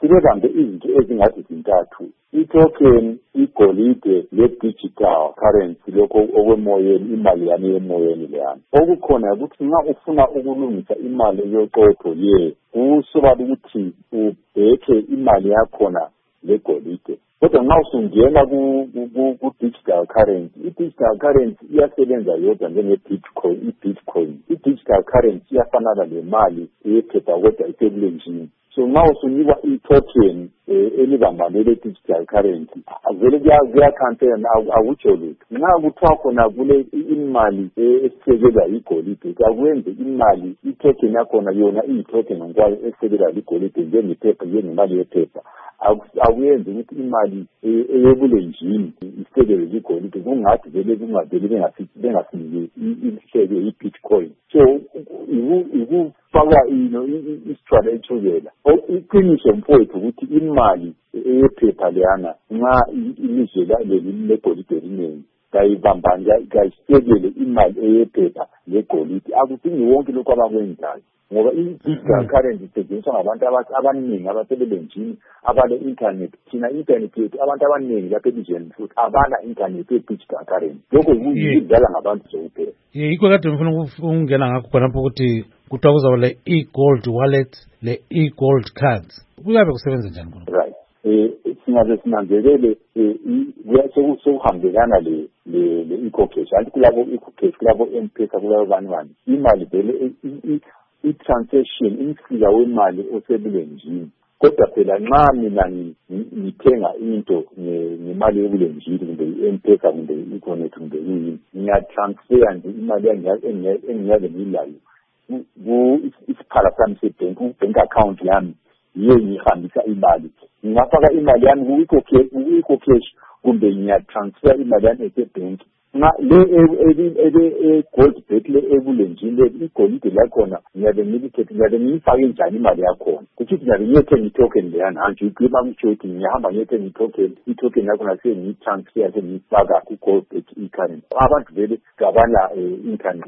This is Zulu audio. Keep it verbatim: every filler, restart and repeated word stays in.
sibebambe izinto ezingathi zintathu. I-token, igolide, le-digital currency, lokho okwemoyeni, imali yami yemoyeni leyami. Okukhona ukuthi nxa ufuna ukulungisa imali yoqotho ye, kusobala ukuthi ubheke imali yakhona legolide. Kodwa nxa usungena ku-digital currency, i-digital currency iyasebenza yodwa njenge-Bitcoin, i-Bitcoin. I-digital currency iyafanana nemali yephepha kodwa isebulenjini. So nxa usunikwa i-token elibambane le-digital currency, vele kuyakhampena akutsho lutho. Nxa kuthiwa khona kule imali esisekelwa igolide, kakwenze imali, i-token yakhona yona iyi-token ngokwayo esisekelwa igolide njengephepha, njengemali yephepha. Akuyenzi ukuthi imali eyobulenjini isekelwe igolide, kungathi vele kungavele bengasinike ihleke i-Bitcoin. So ikufaka isithwala etshukela. Iqiniso mfowethu ukuthi imali eyephepha leyana nxa ilizwe leli legolide linengi kayibambani kayisekele imali eyephepha legolide. Akudingi wonke lokho abakwenzayo ngoba i-digital currency isetshenziswa ngabantu abaningi abasebulenjini abale-internet. Thina i-internet yethu abantu abaningi lapha elizweni futhi abana internet ye-digital currency. Lokho kuyidlala ngabantu sokuphela. Yikho kade ngifuna ukungena ngakho khonapho ukuthi kuthiwa kuzaba le e-gold wallet, le e-gold cards. Kuyabe kusebenza njani khona? Right. Eh singaze sinanzelele sekuhambelana le le eco-cash. Anti kulabo eco-cash, kulabo M-Pesa, kulabo bani bani. Imali vele i-transaction imfika wemali osebulenjini. Kodwa phela nxa mina ngithenga into ngemali yobulenjini kumbe i-M-Pesa kumbe i-Econet kumbe yini, ngiyatransfer nje imali engiyabe ngilayo isiphala sami sebank, bank account yami yiyo ngihambisa imali. Ngingafaka imali yami ku-eco-cash kumbe ngiyatransfer imali yami esebhenki. Nga le gold bet le ebulenjini igolide lakhona ngiyabe ngilithethe, ngiyabe ngiyifake njani imali yakhona. Kuthi ngiyabe ngiyethenga i-token leyana, hanje igqiba ngitshothi ngiyahamba ngiyethenga i-token, i-token yakhona sengiyitransfer sengiyifaka ku-gold bet e-currency. Abantu vele kabala internet.